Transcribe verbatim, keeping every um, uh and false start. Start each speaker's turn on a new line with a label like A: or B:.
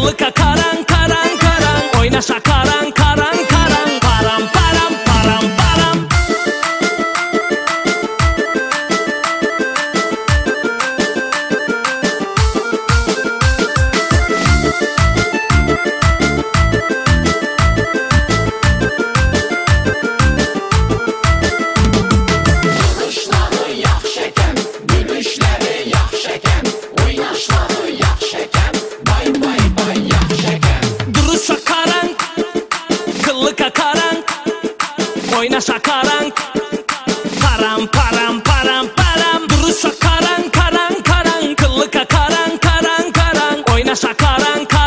A: Kıllı kakaran karan karan, oyna şakaran karan karan, param param param param.
B: Yağışları yaxşəkən, gülüşləri yaxşəkən, oynaşları yaxşəkən, bay bay bay yaxşəkən.
A: Duruş şakaran, kıllı kakaran, oyna şakaran, param param param param. Duruş şakaran karan karan, kıllı kakaran karan karan, oyna şakaran karan.